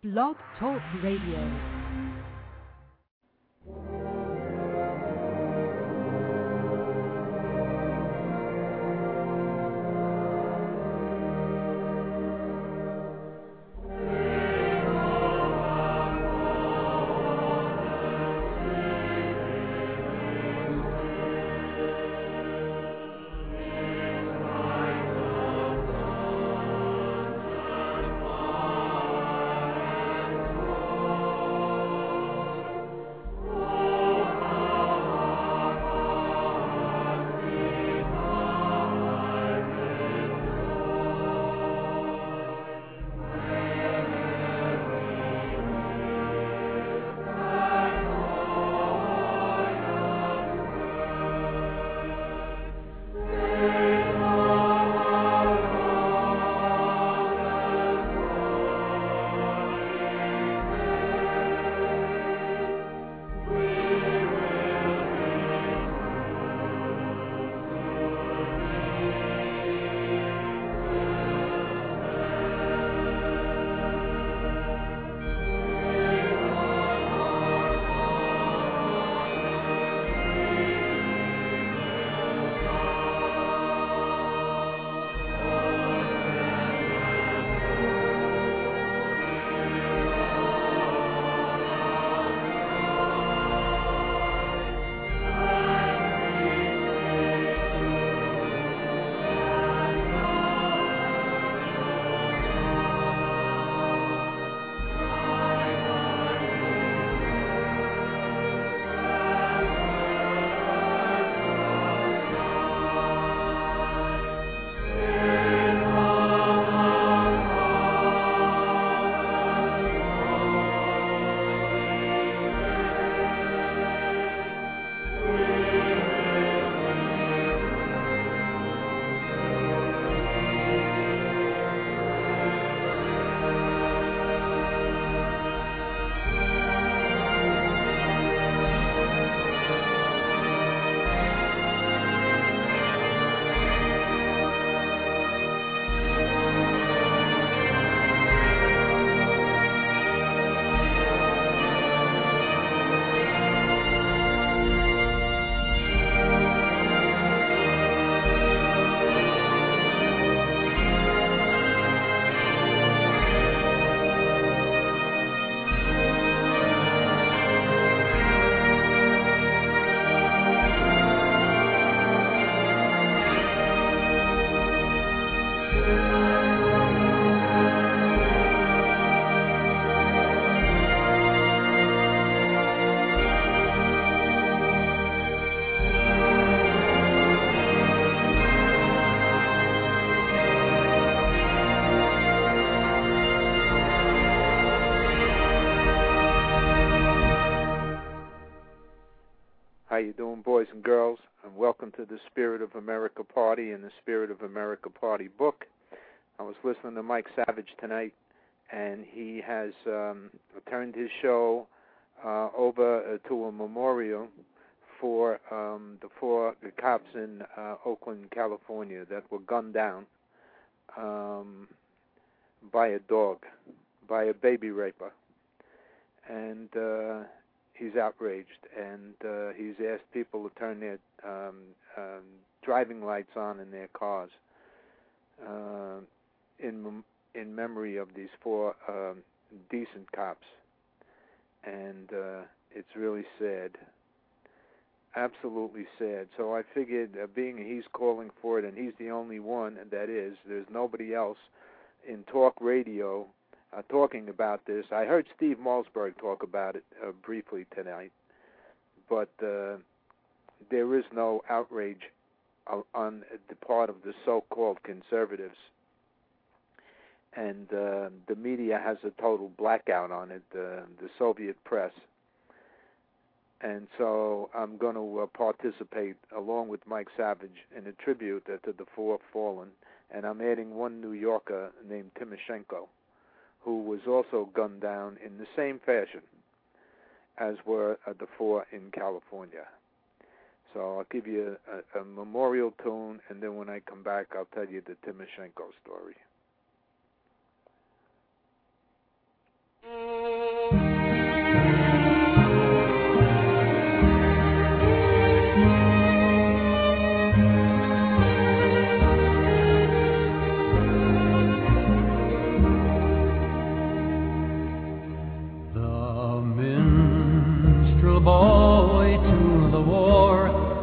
Blog Talk Radio. How you doing, boys and girls? And welcome to the Spirit of America Party and the Spirit of America Party book. I was listening to Mike Savage tonight, and he has turned his show over to a memorial for the four cops in Oakland, California, that were gunned down by a dog, by a baby raper. And he's outraged, and he's asked people to turn their driving lights on in their cars in memory of these four decent cops. And it's really sad, absolutely sad. So I figured, being he's calling for it, and he's the only one that is, there's nobody else in talk radio talking about this. I heard Steve Malzberg talk about it briefly tonight, but there is no outrage on the part of the so-called conservatives, and the media has a total blackout on it, the Soviet press. And so I'm going to participate along with Mike Savage in a tribute to the four fallen, and I'm adding one New Yorker named Timoshenko, who was also gunned down in the same fashion as were the four in California. So I'll give you a memorial tune, and then when I come back, I'll tell you the Timoshenko story.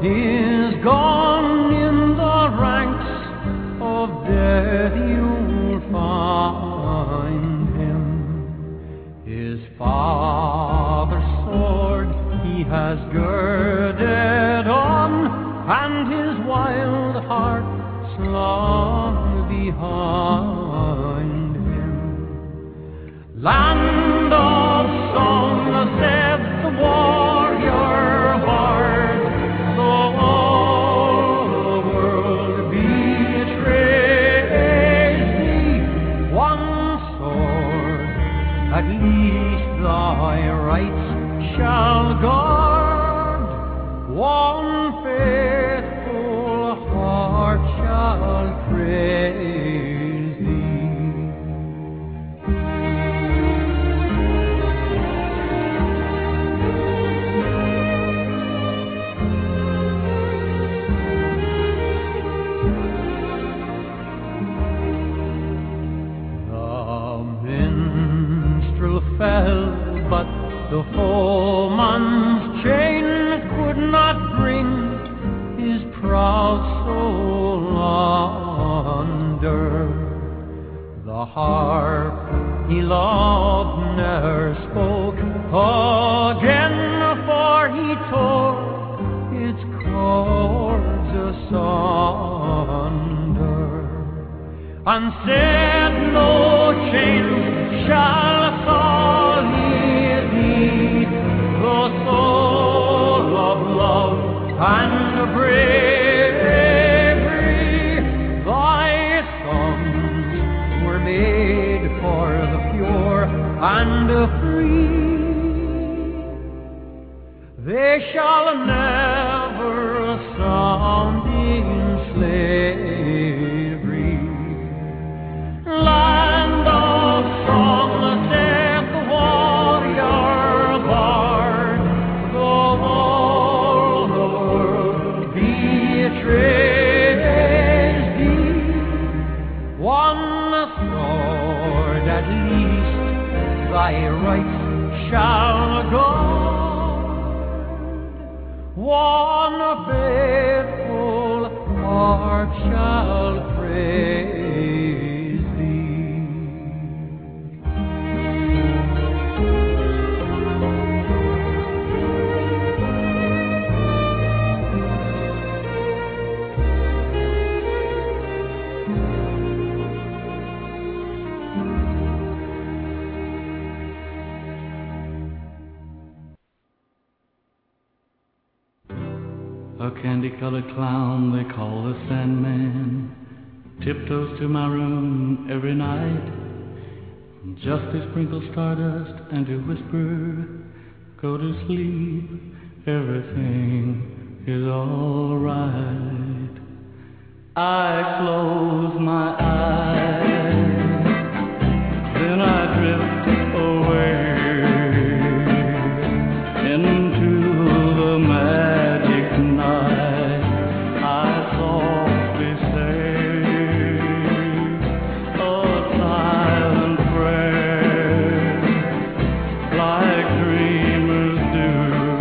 is gone in the ranks of death. You'll find him. His father's sword he has girded on, and his wild heart slung behind him. Land of song, said the warrior bard, though all the world betrays thee, one sword at least thy rights shall guard, one faithful heart shall praise thee. The minstrel fell, but the foeman's chain could not bring his proud soul under. The harp he loved ne'er spoke again, for he tore its chords asunder, and said, no chains shall sully thee, the soul of love and bravery. Thy songs were made for the pure and free. They shall never sound in slavery. Land of song, saith the warrior bard, though all the world betrays thee, one sword at least thy rights shall guard, one faithful heart shall praise thee. A candy-colored clown they call the Sandman tiptoes to my room every night, just to sprinkle stardust and to whisper, go to sleep, everything is all right. I close my eyes, then I drift away into the magic night. I softly say a silent prayer, like dreamers do.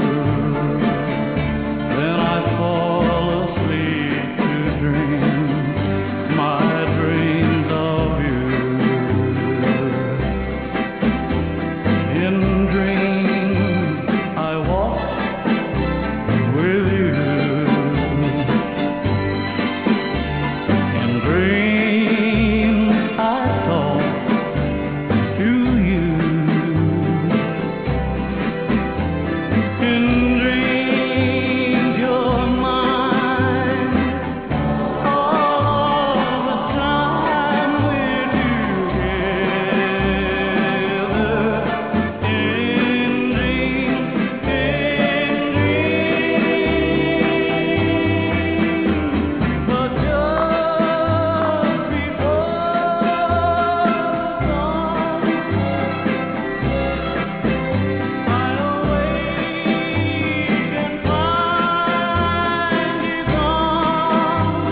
Then I fall asleep to dream my dreams of you. In dreams I walk with you. In dreams I talk to you. In dreams you're mine all the time we're together. In dreams, but just before dawn, I awake and find you gone.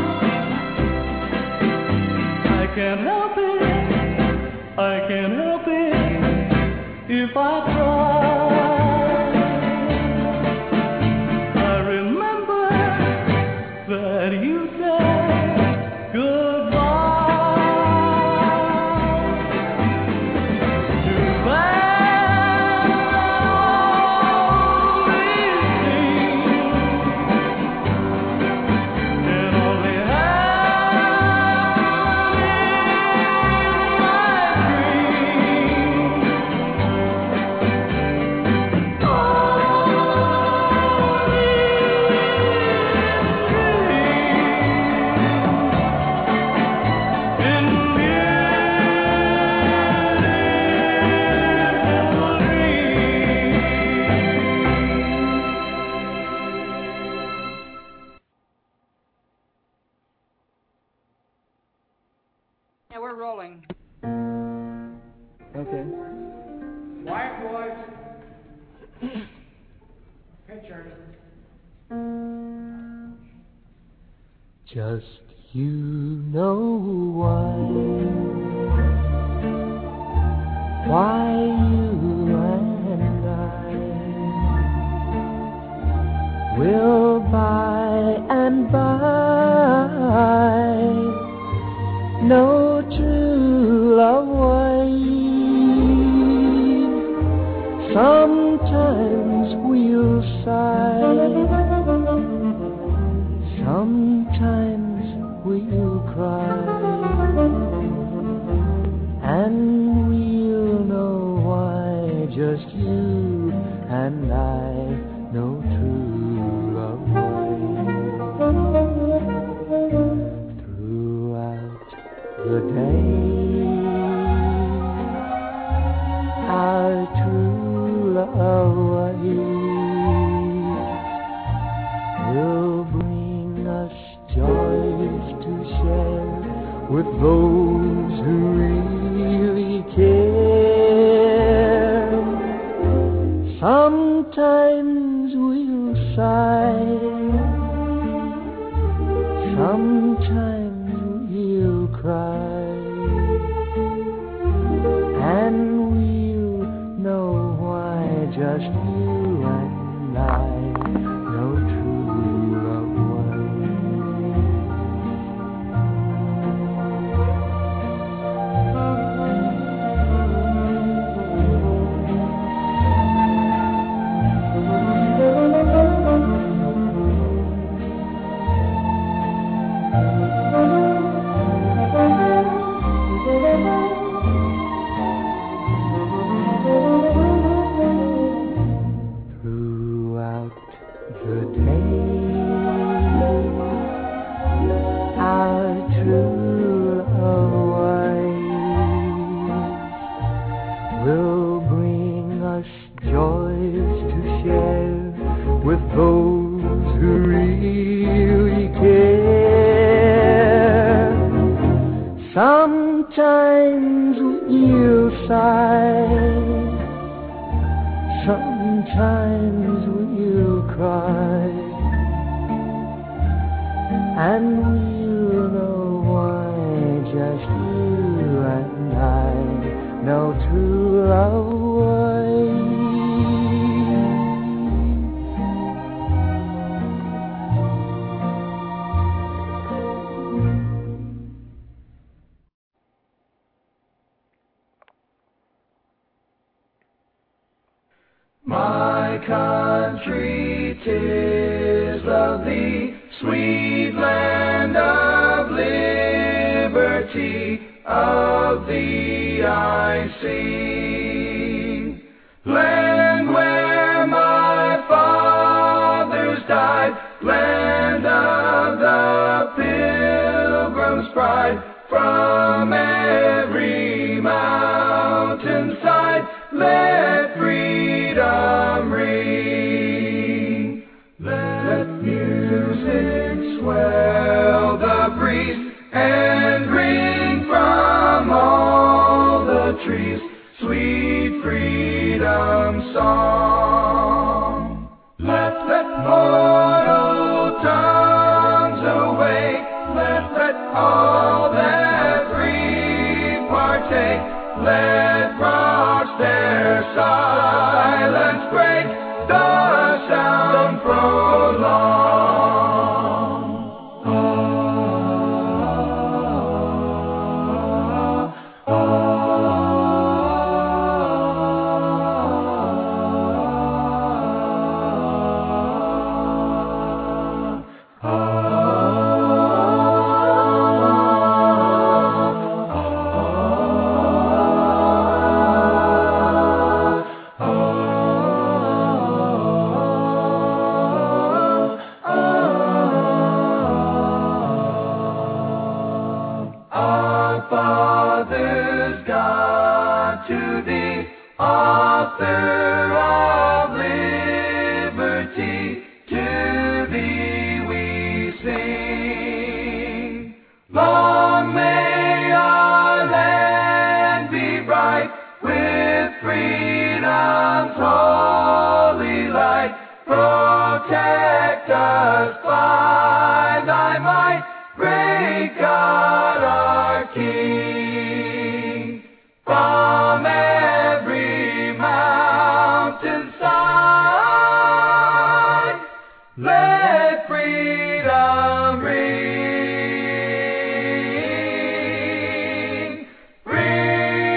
I can't help it, I can't help it if I try. I remember Quiet, boys. Picture. Just you know why you and I will by and by know true love ways. Sometimes we'll sigh, sometimes we'll cry, and we'll know why just you and I know true love ways. Throughout the day, our true love ways will bring us joys to share with those who really care. Sometimes we'll sigh, sometimes we'll cry, and we'll know why just you and I know true love throughout the day. Our true love will bring us joys to share with those who really care. Sometimes we'll sigh, sometimes we'll cry, and we'll know why just you and I know true love ways. My country, 'tis of thee, sweet land of liberty, of thee I sing. Land where my fathers died, land of the Pilgrim's pride, from every mountainside, let freedom ring. Let music swell the breeze and ring from all the trees sweet freedom song. Let mortal tongues awake, let all that grieve partake, let rocks their silence break, the sound prolong. Father's God, to thee, author of liberty, to thee we sing. Long may our land be bright with let us by thy might, great God our King. From every mountainside, let freedom ring, ring.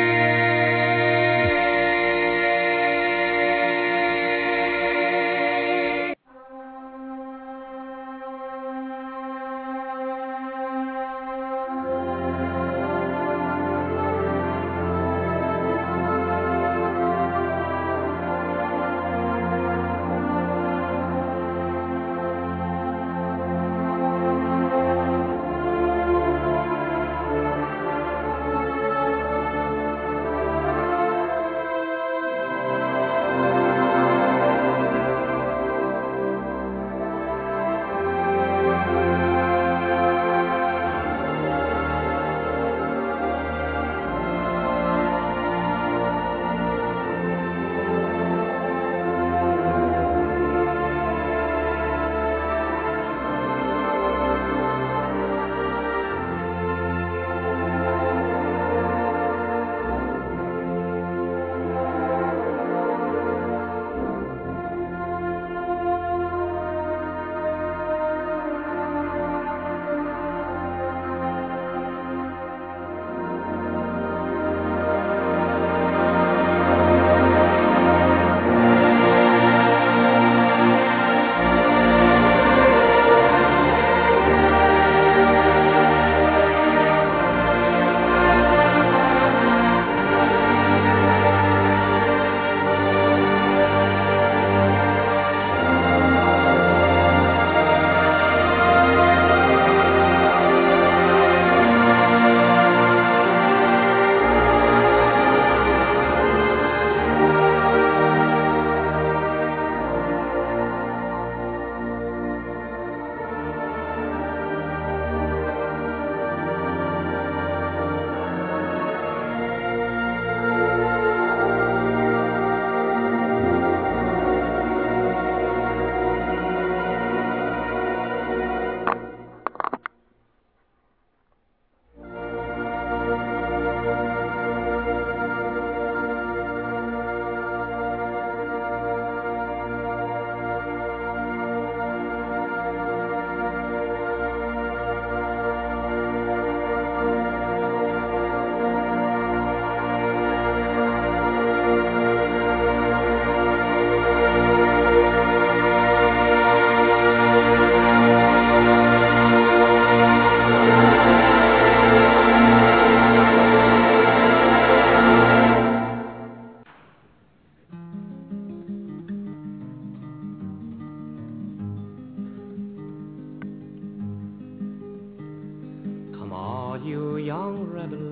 You young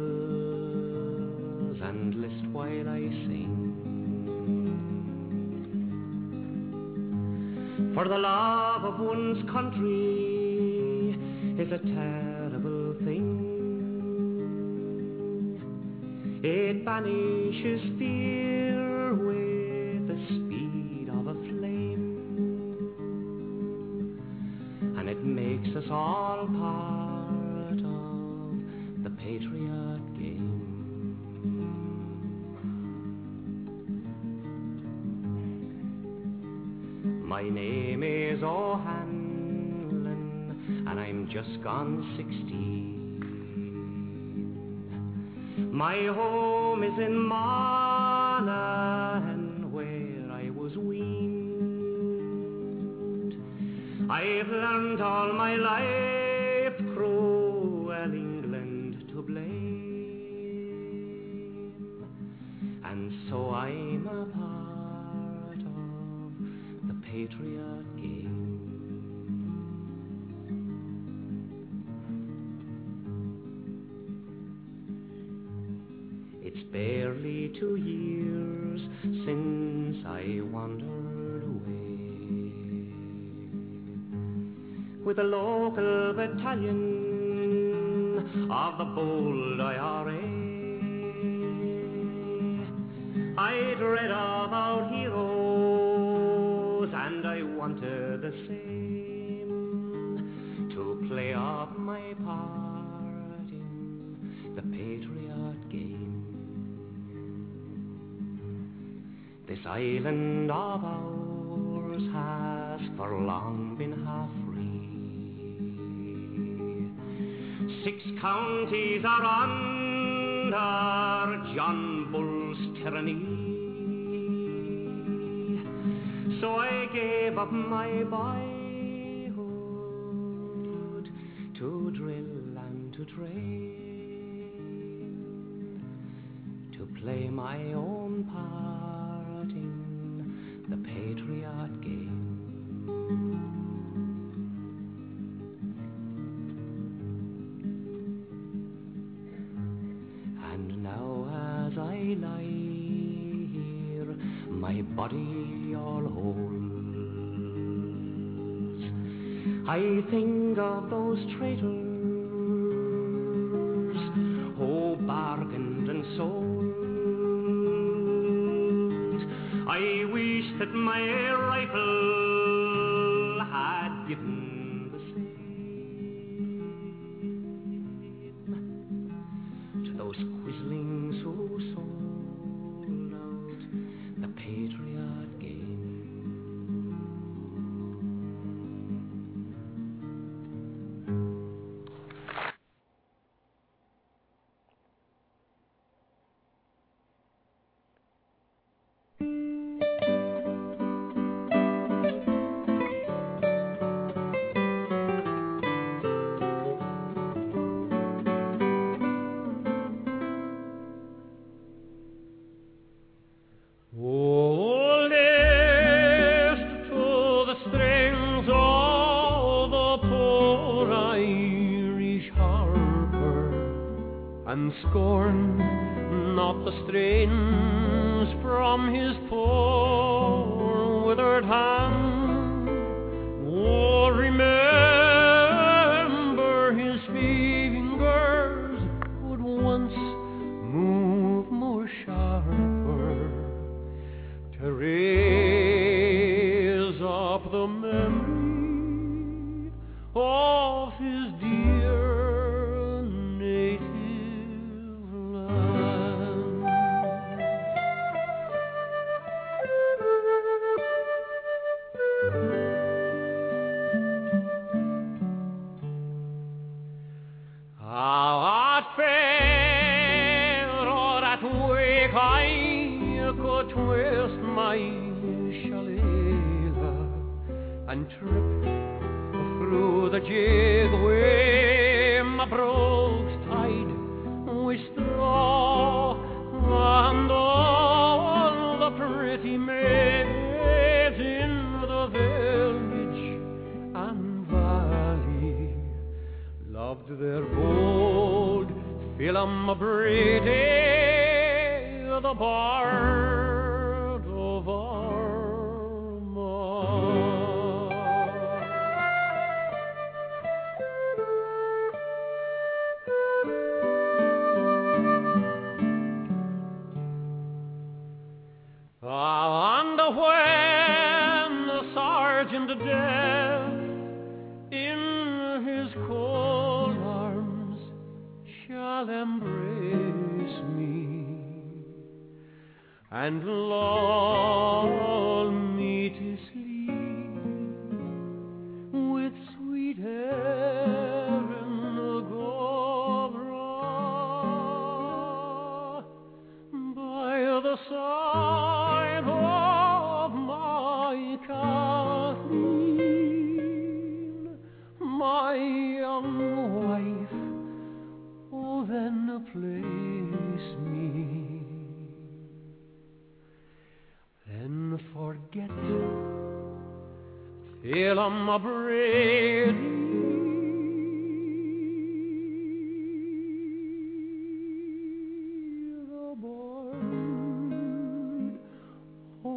rebels, and list while I sing. For the love of one's country is a terrible thing. It banishes fear with the speed of a flame, and it makes us all part of the patriot game. My name is O'Hanlon, and I'm just gone 16. My home is in Monaghan, where I was weaned. I've learned all my life cruel England to blame, and so I'm a part of the patriot game. It's barely 2 years since I wandered away with a local battalion of the bold IRA. I'd read about heroes and I wanted the same, to play up my part in the patriot game. This island of ours has for long been half free. 6 counties are under John Bull's tyranny. So I gave up my boyhood to drill and to train, to play my own part in the patriot game. And now as I lie here, my body all holes, I think of those traitors who bargained and sold. I wish that my rifle had given the same to those quislings who sold out the patriot game. And scorn not the strains from his poor withered hand. Oh, remember his fingers would once move more sharper to raise up the memory of his dear twist my shillelagh and trip through the jig where my brogues tied with straw, and all the pretty maids in the village and valley loved their bold Phelim Brady, the bard of Armagh. And when the sergeant death in his cold arms shall embrace me and lull me to sleep with sweet Erin Gobra by the side of my Kathleen, my young wife, oh then place me. Then forget Phelim Brady, the bard of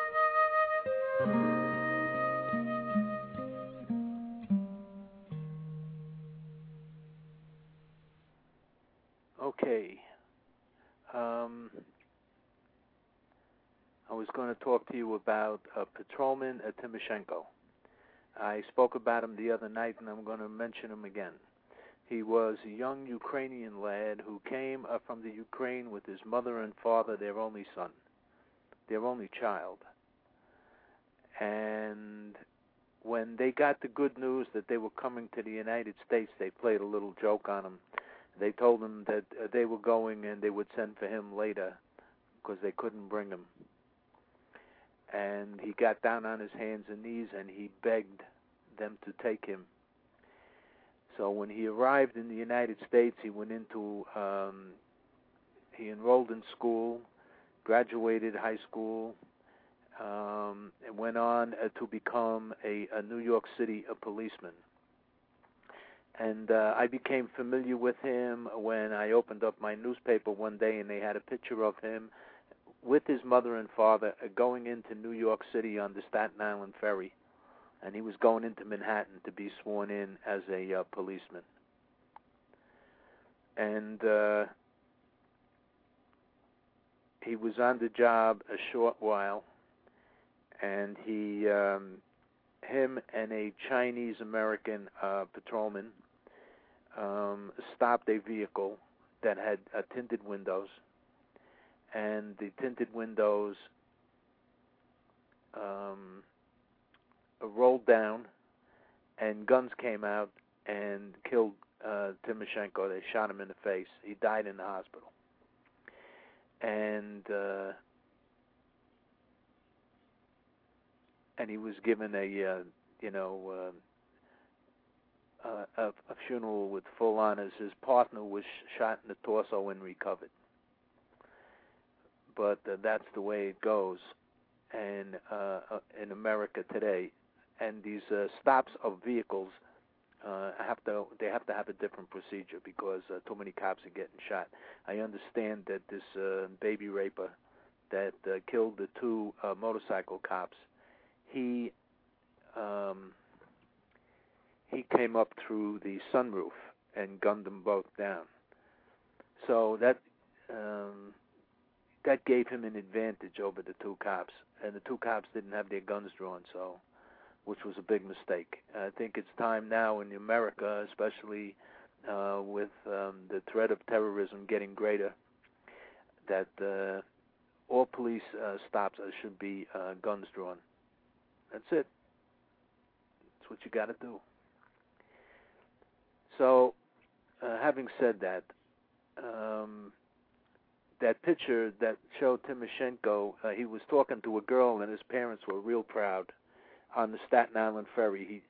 Armagh. Okay. I was going to talk to you about Patrolman Timoshenko. I spoke about him the other night, and I'm going to mention him again. He was a young Ukrainian lad who came from the Ukraine with his mother and father, their only son, their only child. And when they got the good news that they were coming to the United States, they played a little joke on him. They told him that they were going and they would send for him later because they couldn't bring him. And he got down on his hands and knees and he begged them to take him. So when he arrived in the United States, he went into, he enrolled in school, graduated high school, and went on to become a New York City policeman. And I became familiar with him when I opened up my newspaper one day and they had a picture of him with his mother and father going into New York City on the Staten Island ferry. And he was going into Manhattan to be sworn in as a policeman. And he was on the job a short while, and him and a Chinese-American patrolman stopped a vehicle that had tinted windows, and the tinted windows rolled down, and guns came out and killed Timoshenko. They shot him in the face. He died in the hospital. And he was given a funeral with full honors. His partner was shot in the torso and recovered. But that's the way it goes, and in America today. And these stops of vehicles have to have a different procedure because too many cops are getting shot. I understand that this baby raper that killed the two motorcycle cops, he came up through the sunroof and gunned them both down. So that gave him an advantage over the two cops, and the two cops didn't have their guns drawn, so. Which was a big mistake. I think it's time now in America, especially with the threat of terrorism getting greater, that all police stops should be guns drawn. That's it. That's what you got to do. So, having said that, that picture that showed Timoshenko, he was talking to a girl and his parents were real proud. On the Staten Island ferry,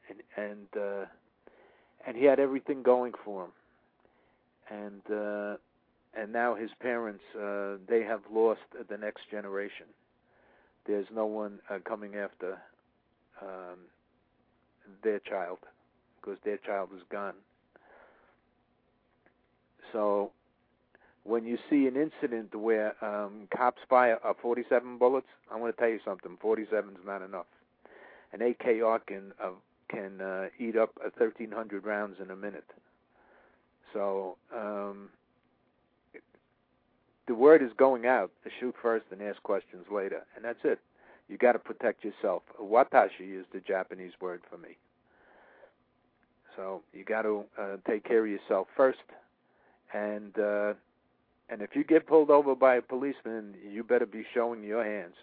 and he had everything going for him, and now his parents they have lost the next generation. There's no one coming after their child because their child is gone. So when you see an incident where cops fire 47 bullets, I want to tell you something: 47 is not enough. An AKR can eat up 1,300 rounds in a minute. So the word is going out: shoot first and ask questions later, and that's it. You got to protect yourself. Watashi is the Japanese word for me. So you got to take care of yourself first, and if you get pulled over by a policeman, you better be showing your hands.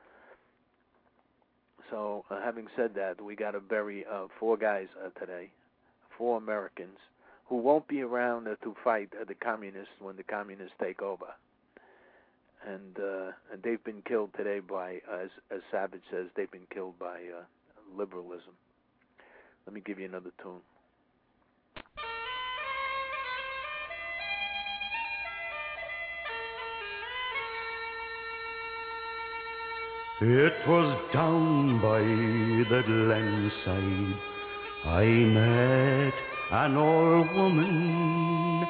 So, having said that, we got to bury 4 guys today, 4 Americans, who won't be around to fight the communists when the communists take over. And they've been killed today by, as Savage says, they've been killed by liberalism. Let me give you another tune. It was down by the Glenside I met an old woman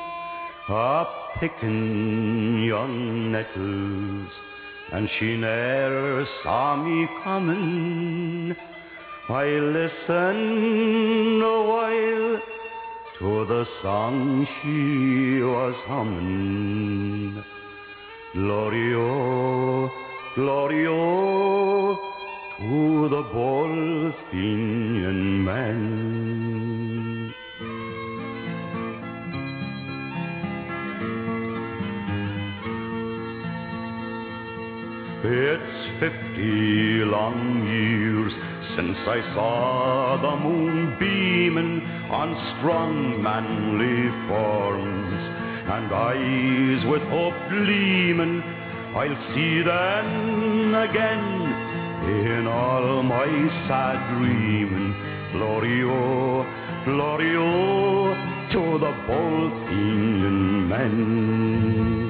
a-pickin' yon nettles, and she ne'er saw me comin'. I listened a while to the song she was humming. Glory-o, glory-o, to the Bolstinian men. It's 50 long years since I saw the moon beaming on strong manly forms and eyes with hope gleaming. I'll see them again in all my sad dreaming. Glory-o, glory-o, to the Bolstinian men.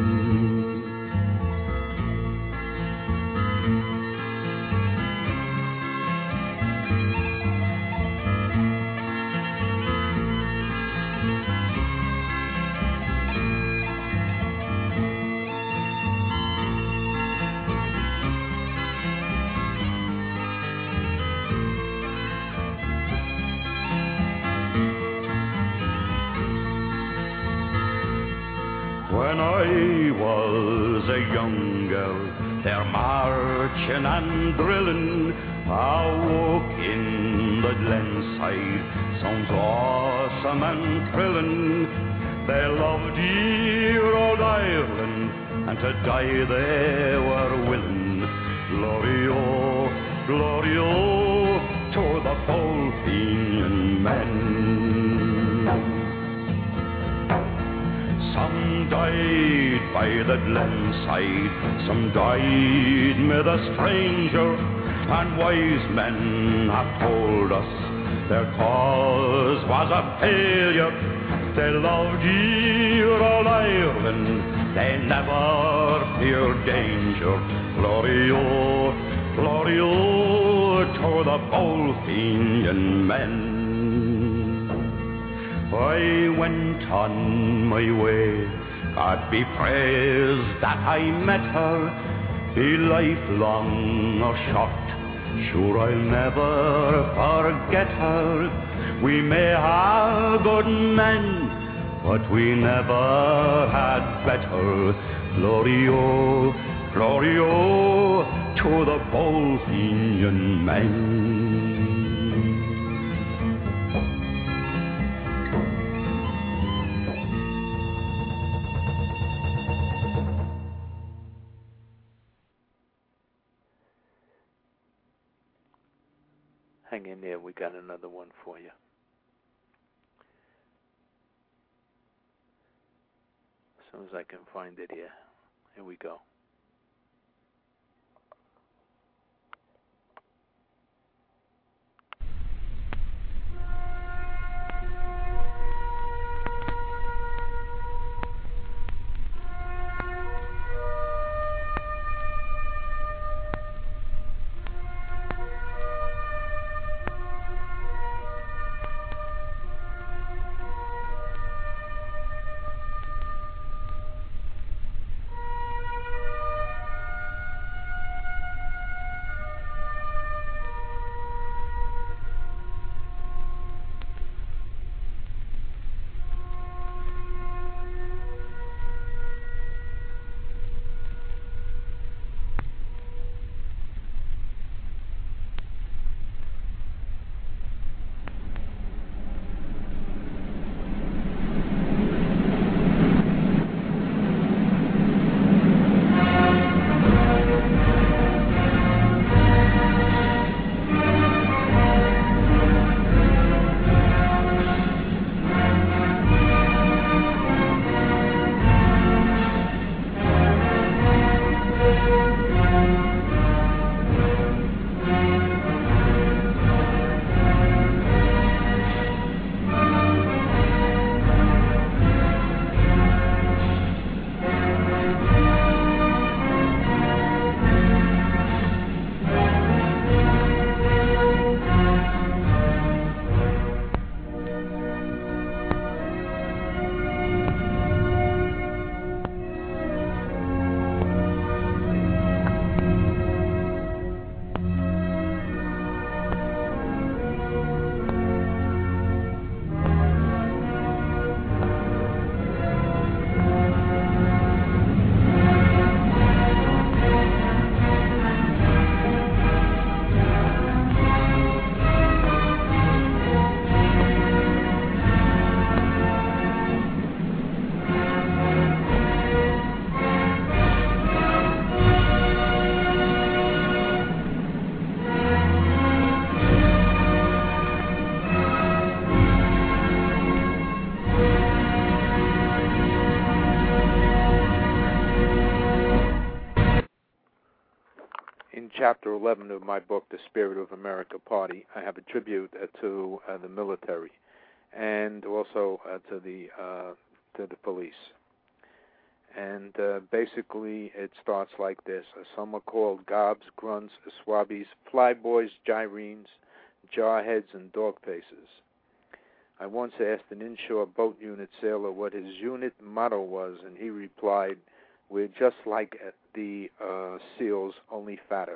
When I was a young girl, they're marching and drilling. I walk in the Glenside, sounds awesome and thrilling. They loved dear old Ireland, and to die they were willing. Glory-o, glory-o, to the Bolstinian men. Some died by the Glenside, some died mid a stranger, and wise men have told us their cause was a failure. They loved dear old Ireland, they never feared danger. Glory-o, glory-o, to the Bolstinian men. I went on my way, God be praised that I met her. Be life long or short, sure I'll never forget her. We may have good men, but we never had better. Glory-o, glory-o, to the Bolstinian men. Hang in there, we got another one for you. As soon as I can find it here. Here we go. chapter 11 of my book, The Spirit of America Party, I have a tribute to the military and also to the police. And basically it starts like this. Some are called gobs, grunts, swabbies, flyboys, gyrenes, jarheads, and dog faces. I once asked an inshore boat unit sailor what his unit motto was, and he replied, "We're just like the SEALs, only fatter."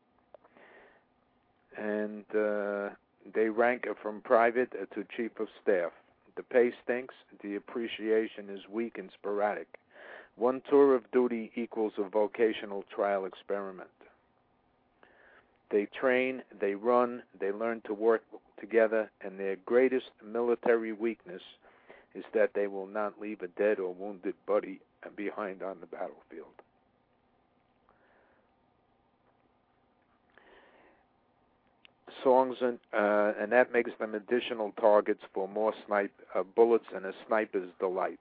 And they rank from private to chief of staff. The pay stinks. The appreciation is weak and sporadic. One tour of duty equals a vocational trial experiment. They train, they run, they learn to work together, and their greatest military weakness is that they will not leave a dead or wounded buddy behind on the battlefield. Songs and that makes them additional targets for more bullets and a sniper's delight.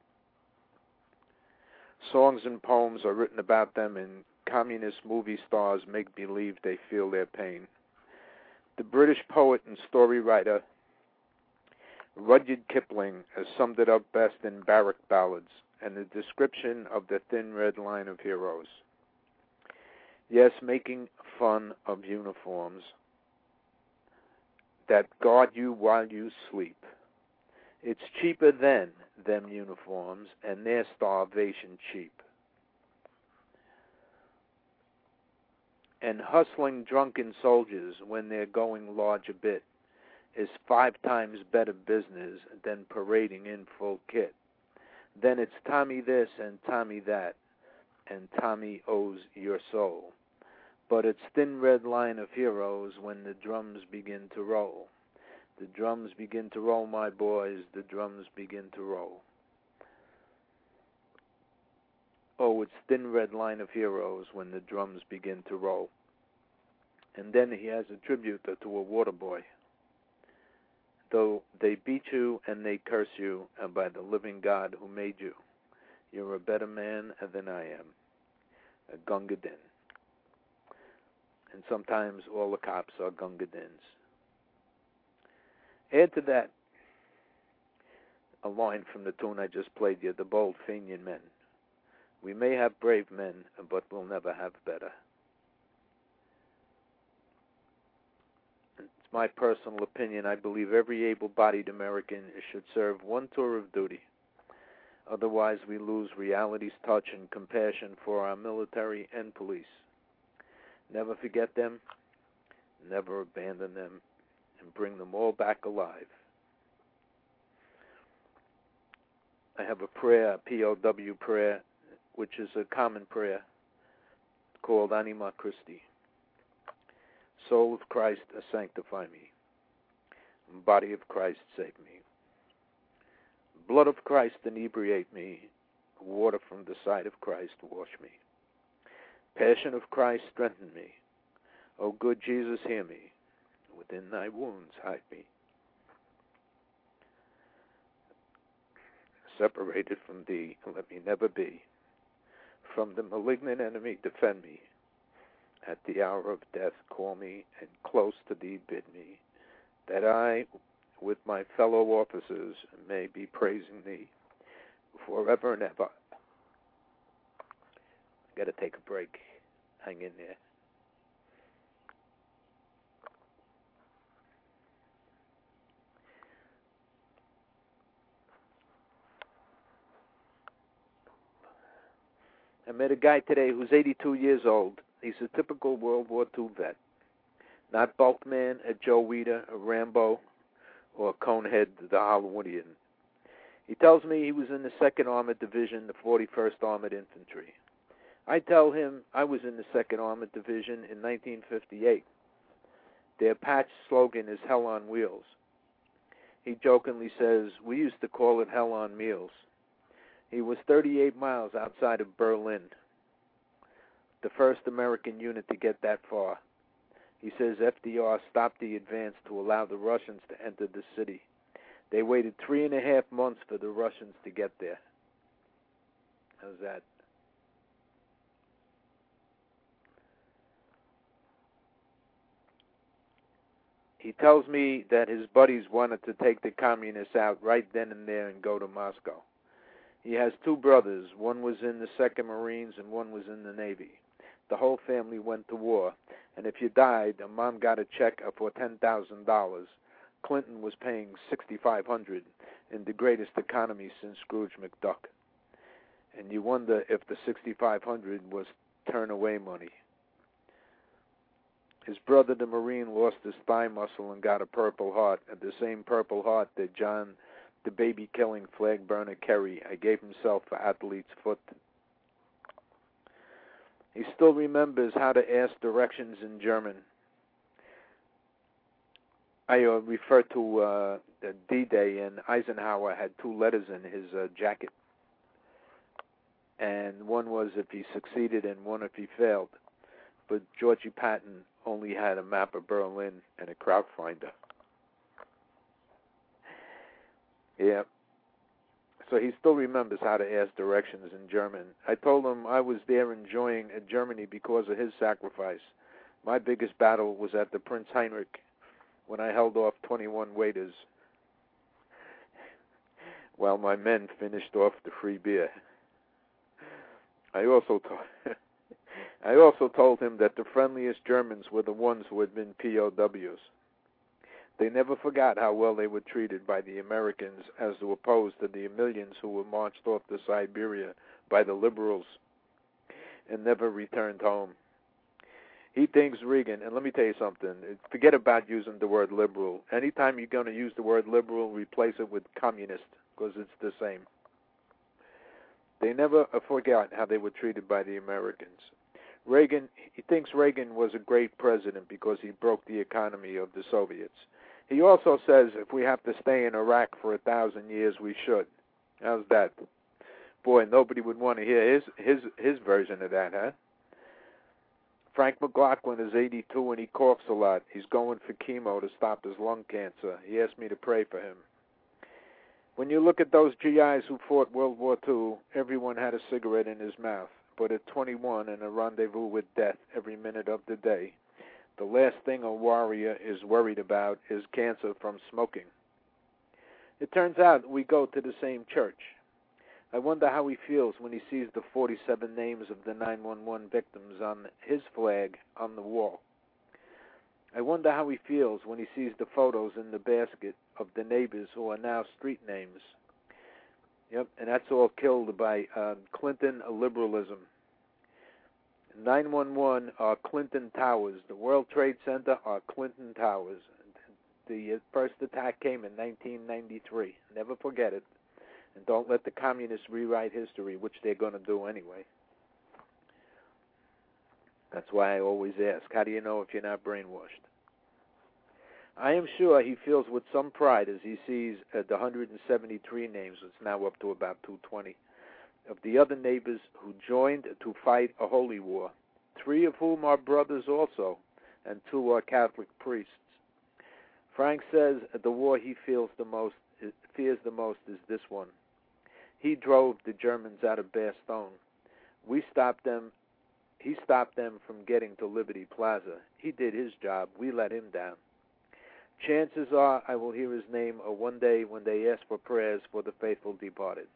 Songs and poems are written about them, and communist movie stars make believe they feel their pain. The British poet and story writer Rudyard Kipling has summed it up best in Barrack Ballads and the description of the thin red line of heroes. Yes, making fun of uniforms that guard you while you sleep. It's cheaper than them uniforms, and their starvation cheap. And hustling drunken soldiers when they're going large a bit is 5 times better business than parading in full kit. Then it's Tommy this and Tommy that, and Tommy owes your soul. But it's thin red line of heroes when the drums begin to roll. The drums begin to roll, my boys, the drums begin to roll. Oh, it's thin red line of heroes when the drums begin to roll. And then he has a tribute to a water boy. Though they beat you and they curse you, and by the living God who made you, you're a better man than I am. A Gunga Din. And sometimes all the cops are Gunga Dins. Add to that a line from the tune I just played you, The Bold Fenian Men. We may have brave men, but we'll never have better. It's my personal opinion. I believe every able-bodied American should serve one tour of duty. Otherwise, we lose reality's touch and compassion for our military and police. Never forget them, never abandon them, and bring them all back alive. I have a prayer, a POW prayer, which is a common prayer called Anima Christi. Soul of Christ, sanctify me. Body of Christ, save me. Blood of Christ, inebriate me. Water from the side of Christ, wash me. Passion of Christ, strengthen me. O good Jesus, hear me. Within thy wounds, hide me. Separated from thee, let me never be. From the malignant enemy, defend me. At the hour of death, call me, and close to thee bid me, that I, with my fellow officers, may be praising thee forever and ever. I got to take a break. Hang in there. I met a guy today who's 82 years old. He's a typical World War II vet. Not Bulkman, a Joe Weider, a Rambo, or Conehead, the Hollywoodian. He tells me he was in the 2nd Armored Division, the 41st Armored Infantry. I tell him I was in the 2nd Armored Division in 1958. Their patch slogan is Hell on Wheels. He jokingly says, we used to call it Hell on Meals. He was 38 miles outside of Berlin, the first American unit to get that far. He says FDR stopped the advance to allow the Russians to enter the city. They waited 3.5 months for the Russians to get there. How's that? He tells me that his buddies wanted to take the communists out right then and there and go to Moscow. He has two brothers. One was in the 2nd Marines and one was in the Navy. The whole family went to war, and if you died, a mom got a check for $10,000. Clinton was paying $6,500 in the greatest economy since Scrooge McDuck. And you wonder if the $6,500 was turn-away money. His brother, the Marine, lost his thigh muscle and got a Purple Heart, and the same Purple Heart that John, the baby-killing flag burner Kerry, gave himself for athlete's foot. He still remembers how to ask directions in German. I refer to D-Day, and Eisenhower had 2 letters in his jacket. And one was if he succeeded and one if he failed. But Georgie Patton only had a map of Berlin and a crowd finder. Yeah. So he still remembers how to ask directions in German. I told him I was there enjoying Germany because of his sacrifice. My biggest battle was at the Prince Heinrich when I held off 21 waiters while my men finished off the free beer. I also told him that the friendliest Germans were the ones who had been POWs. They never forgot how well they were treated by the Americans as opposed to the millions who were marched off to Siberia by the liberals and never returned home. He thinks Reagan, and let me tell you something, forget about using the word liberal. Anytime you're going to use the word liberal, replace it with communist, because it's the same. They never forgot how they were treated by the Americans. Reagan, he thinks Reagan was a great president because he broke the economy of the Soviets. He also says if we have to stay in Iraq for 1,000 years, we should. How's that? Boy, nobody would want to hear his version of that, huh? Frank McLaughlin is 82 and he coughs a lot. He's going for chemo to stop his lung cancer. He asked me to pray for him. When you look at those GIs who fought World War II, everyone had a cigarette in his mouth. But at 21 and a rendezvous with death every minute of the day, the last thing a warrior is worried about is cancer from smoking. It turns out we go to the same church. I wonder how he feels when he sees the 47 names of the 911 victims on his flag on the wall. I wonder how he feels when he sees the photos in the basket of the neighbors who are now street names. Yep, and that's all killed by Clinton liberalism. 911 are Clinton Towers. The World Trade Center are Clinton Towers. The first attack came in 1993. Never forget it. And don't let the communists rewrite history, which they're going to do anyway. That's why I always ask, how do you know if you're not brainwashed? I am sure he feels with some pride as he sees the 173 names, it's now up to about 220, of the other neighbors who joined to fight a holy war, 3 of whom are brothers also, and 2 are Catholic priests. Frank says the war he fears the most is this one. He drove the Germans out of Bastogne. He stopped them from getting to Liberty Plaza. He did his job. We let him down. Chances are I will hear his name one day when they ask for prayers for the faithful departed.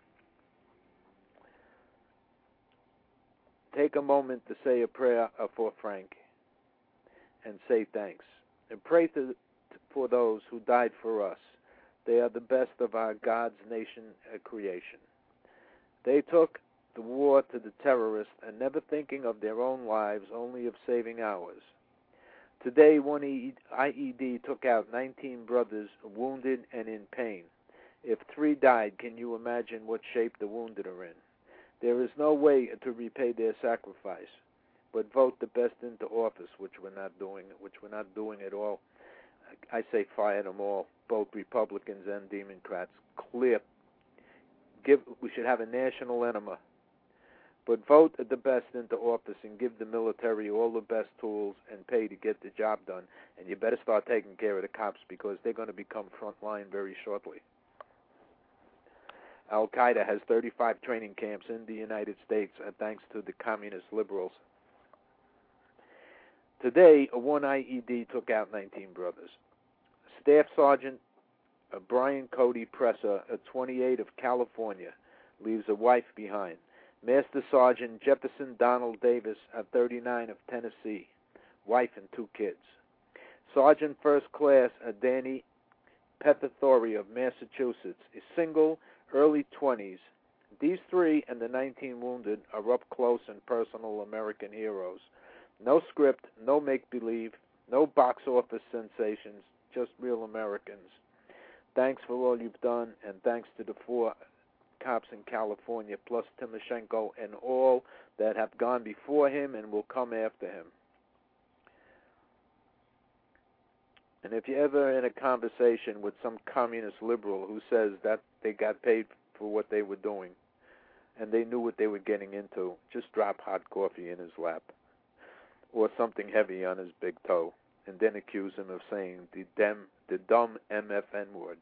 Take a moment to say a prayer for Frank and say thanks. And pray for those who died for us. They are the best of our God's nation creation. They took the war to the terrorists and never thinking of their own lives, only of saving ours. Today, one IED took out 19 brothers wounded and in pain. If 3 died, can you imagine what shape the wounded are in? There is no way to repay their sacrifice, but vote the best into office, which we're not doing at all. I say fire them all, both Republicans and Democrats. Clear. We should have a national enema. But vote the best into office and give the military all the best tools and pay to get the job done. And you better start taking care of the cops because they're going to become front line very shortly. Al-Qaeda has 35 training camps in the United States thanks to the communist liberals. Today, one IED took out 19 brothers. Staff Sergeant Brian Cody Presser, 28 of California, leaves a wife behind. Master Sergeant Jefferson Donald Davis, 39 of Tennessee, wife and 2 kids. Sergeant First Class Danny Pethathori of Massachusetts, is single, early 20s. These 3 and the 19 wounded are up close and personal American heroes. No script, no make-believe, no box office sensations, just real Americans. Thanks for all you've done, and thanks to the 4 cops in California, plus Timoshenko and all that have gone before him and will come after him. And if you're ever in a conversation with some communist liberal who says that they got paid for what they were doing and they knew what they were getting into, just drop hot coffee in his lap or something heavy on his big toe, and then accuse him of saying the dumb MFN word.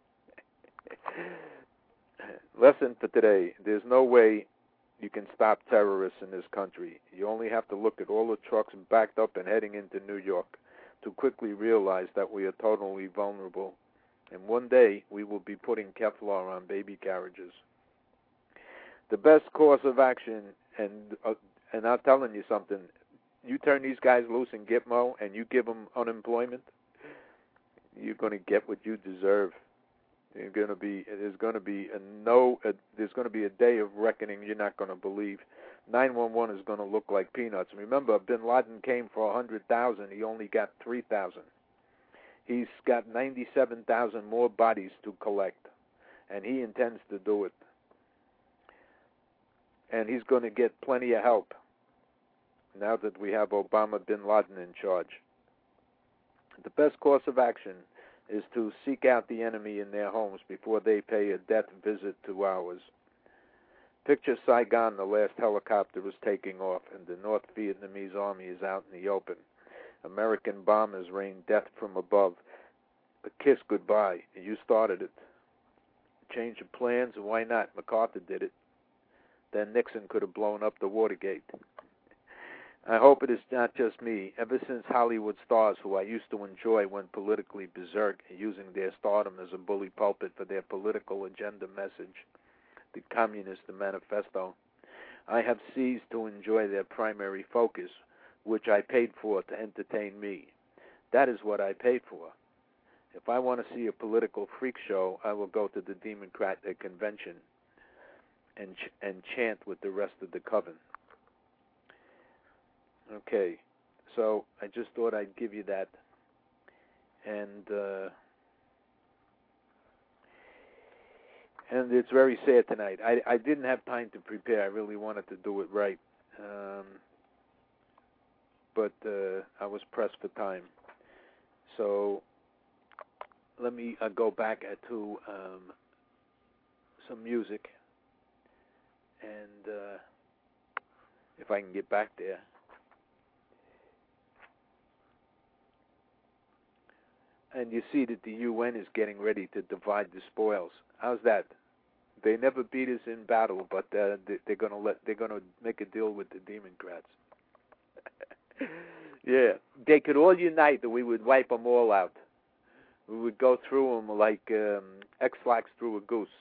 Lesson for today: there's no way you can stop terrorists in this country. You only have to look at all the trucks backed up and heading into New York to quickly realize that we are totally vulnerable. And one day we will be putting Kevlar on baby carriages. The best course of action, and I'm telling you something, you turn these guys loose in Gitmo and you give them unemployment, you're going to get what you deserve. There's going to be a day of reckoning you're not going to believe. 911 is going to look like peanuts. Remember, Bin Laden came for 100,000. He only got 3,000. He's got 97,000 more bodies to collect, and he intends to do it. And he's going to get plenty of help now that we have Obama Bin Laden in charge. The best course of action is to seek out the enemy in their homes before they pay a death visit to ours. Picture Saigon, the last helicopter is taking off, and the North Vietnamese army is out in the open. American bombers rain death from above. A kiss goodbye. You started it. Change of plans, why not? MacArthur did it. Then Nixon could have blown up the Watergate. I hope it is not just me. Ever since Hollywood stars, who I used to enjoy, went politically berserk, using their stardom as a bully pulpit for their political agenda message, the Communist Manifesto, I have ceased to enjoy their primary focus, which I paid for to entertain me. That is what I paid for. If I want to see a political freak show, I will go to the Democrat convention and chant with the rest of the coven. Okay, so I just thought I'd give you that, and it's very sad tonight. I didn't have time to prepare. I really wanted to do it right, but I was pressed for time. So let me go back to some music, and if I can get back there. And you see that the UN is getting ready to divide the spoils. How's that? They never beat us in battle, but they're going to make a deal with the Democrats. Yeah, they could all unite, that we would wipe them all out. We would go through them like X-Lax through a goose.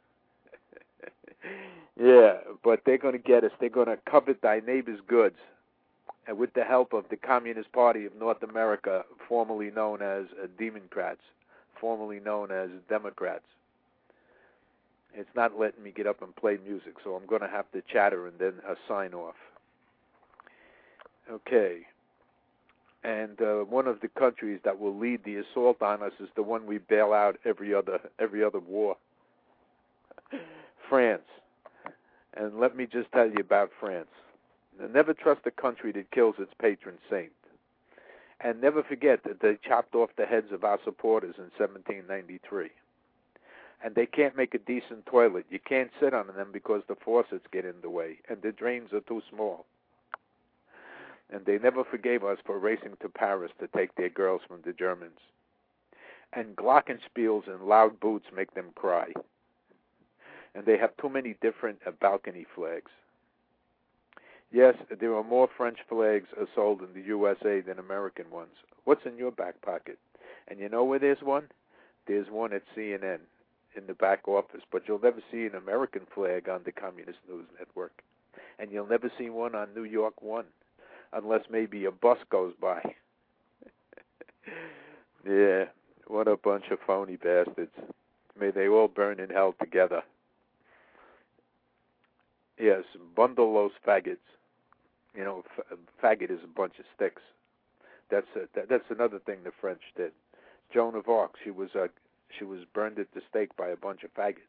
Yeah, but they're going to get us. They're going to covet thy neighbor's goods. And with the help of the Communist Party of North America, formerly known as Democrats, formerly known as Democrats. It's not letting me get up and play music, so I'm going to have to chatter and then sign off. Okay. And one of the countries that will lead the assault on us is the one we bail out every other war. France. And let me just tell you about France. Never trust a country that kills its patron saint. And never forget that they chopped off the heads of our supporters in 1793. And they can't make a decent toilet. You can't sit on them because the faucets get in the way, and the drains are too small. And they never forgave us for racing to Paris to take their girls from the Germans. And glockenspiels and loud boots make them cry. And they have too many different balcony flags. Yes, there are more French flags sold in the USA than American ones. What's in your back pocket? And you know where there's one? There's one at CNN in the back office, but you'll never see an American flag on the Communist News Network. And you'll never see one on New York One, unless maybe a bus goes by. Yeah, what a bunch of phony bastards. May they all burn in hell together. Yes, bundle those faggots. You know, faggot is a bunch of sticks. That's another thing the French did. Joan of Arc, she was burned at the stake by a bunch of faggots.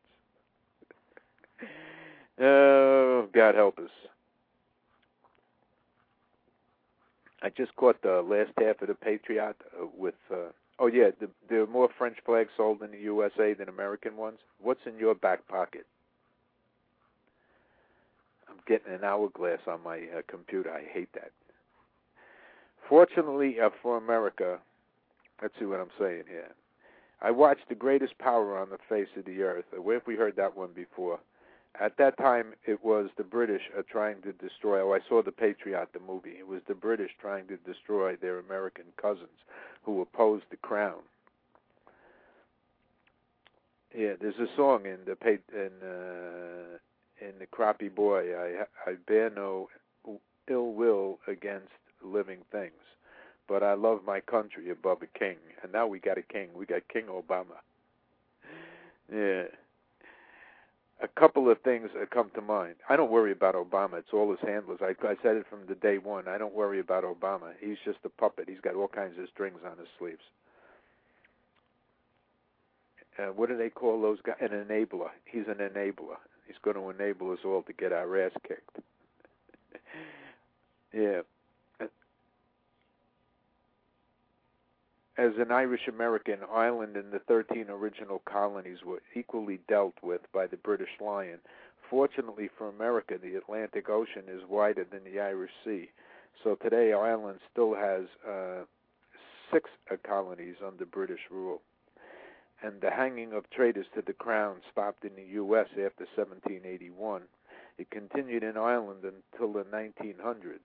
Oh, God help us. I just caught the last half of the Patriot with. There are more French flags sold in the USA than American ones. What's in your back pocket? I'm getting an hourglass on my computer. I hate that. Fortunately for America, let's see what I'm saying here. I watched The Greatest Power on the Face of the Earth. Where have we heard that one before? At that time, it was the British trying to destroy. I saw The Patriot, the movie. It was the British trying to destroy their American cousins who opposed the crown. Yeah, there's a song in the Crappie Boy. I bear no ill will against living things, but I love my country above a king. And now we got a king. We got King Obama. Yeah. A couple of things come to mind. I don't worry about Obama. It's all his handlers. I said it from the day one. I don't worry about Obama. He's just a puppet. He's got all kinds of strings on his sleeves. What do they call those guys? An enabler. He's an enabler. He's going to enable us all to get our ass kicked. Yeah. As an Irish American, Ireland and the 13 original colonies were equally dealt with by the British Lion. Fortunately for America, the Atlantic Ocean is wider than the Irish Sea. So today, Ireland still has 6 colonies under British rule. And the hanging of traitors to the crown stopped in the U.S. after 1781. It continued in Ireland until the 1900s.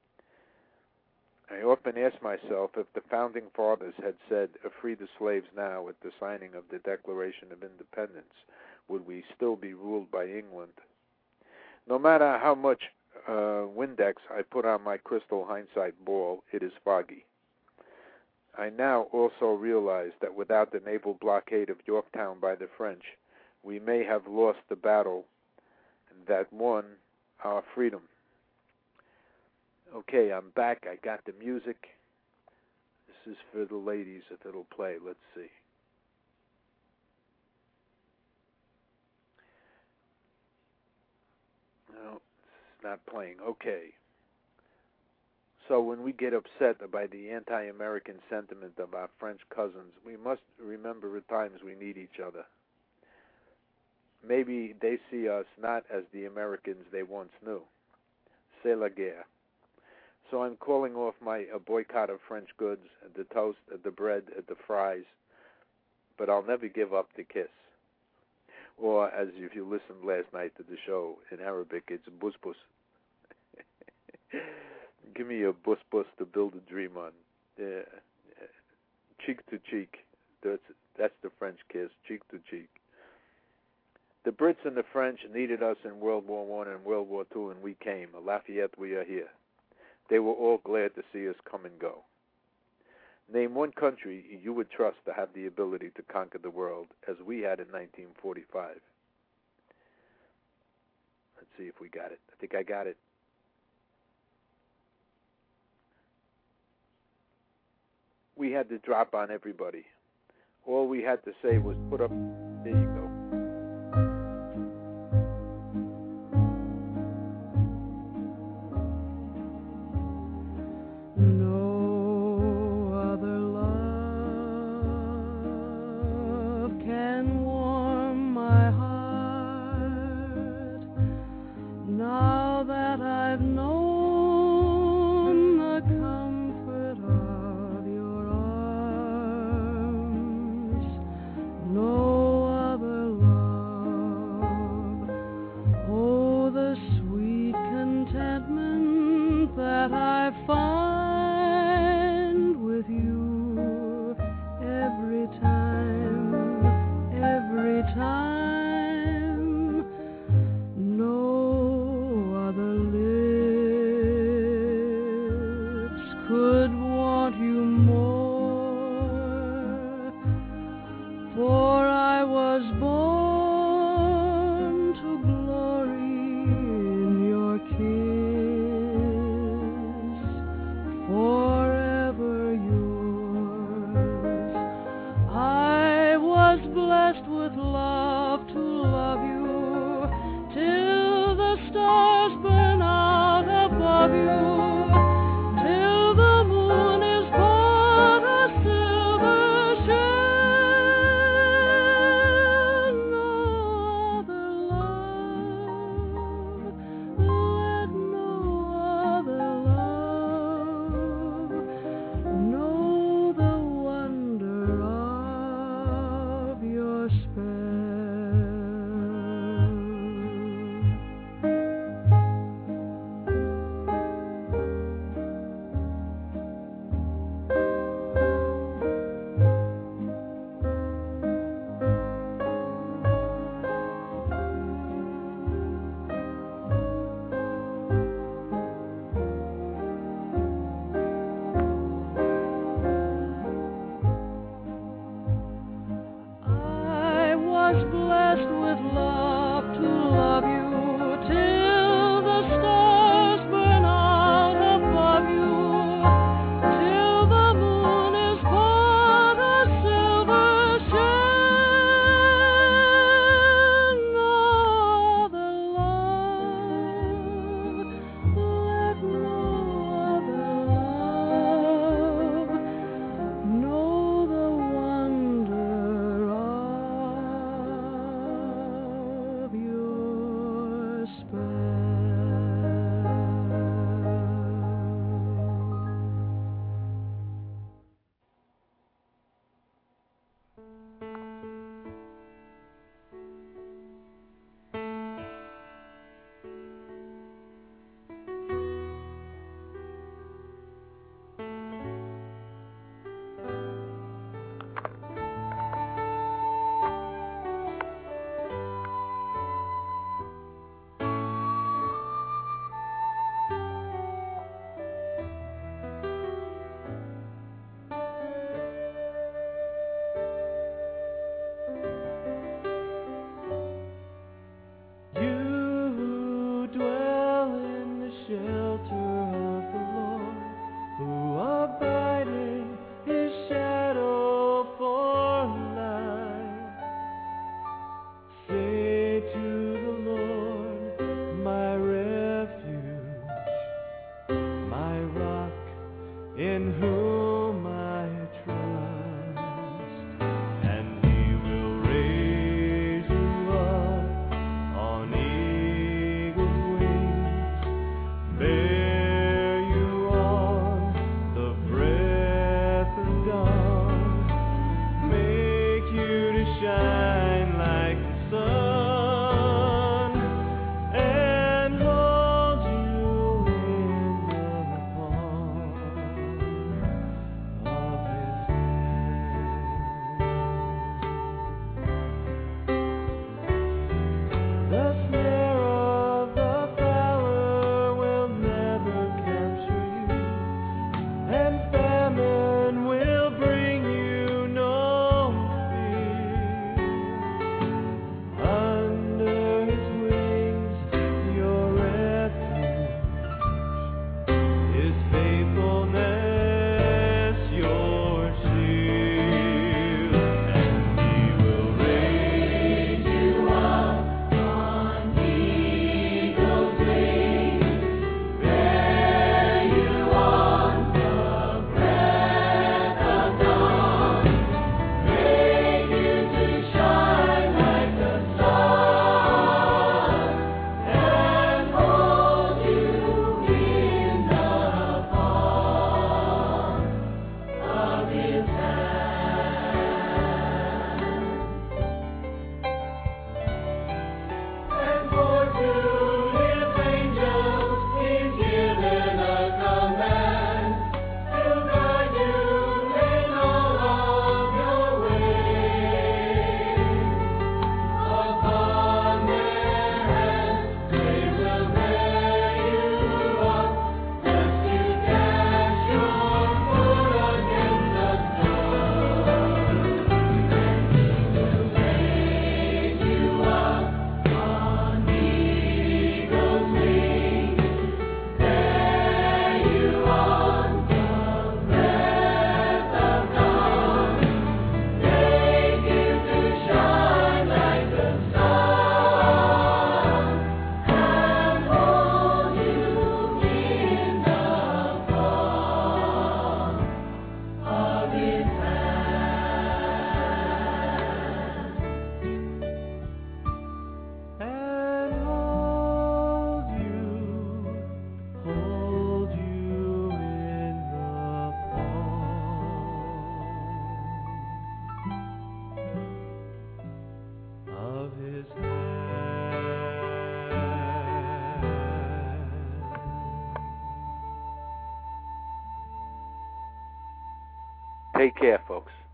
I often ask myself if the Founding Fathers had said, free the slaves now at the signing of the Declaration of Independence, would we still be ruled by England? No matter how much Windex I put on my crystal hindsight ball, it is foggy. I now also realize that without the naval blockade of Yorktown by the French, we may have lost the battle that won our freedom. Okay, I'm back. I got the music. This is for the ladies, if it'll play. Let's see. No, it's not playing. Okay. So when we get upset by the anti-American sentiment of our French cousins, we must remember at times we need each other. Maybe they see us not as the Americans they once knew. C'est la guerre. So I'm calling off my boycott of French goods, the toast, the bread, the fries, but I'll never give up the kiss. Or, as if you listened last night to the show, in Arabic, it's bus bus. Give me a bus bus to build a dream on. Cheek to cheek. That's the French kiss, cheek to cheek. The Brits and the French needed us in World War I and World War II, and we came. Lafayette, we are here. They were all glad to see us come and go. Name one country you would trust to have the ability to conquer the world, as we had in 1945. Let's see if we got it. I think I got it. We had to drop on everybody. All we had to say was put up. There you go. No other I was born to glory in your kiss, forever yours. I was blessed with love to love you till the stars burn out above you. Till the moon is but a silver shell. No other love, let no other love know the wonder of your spell. Take care, folks.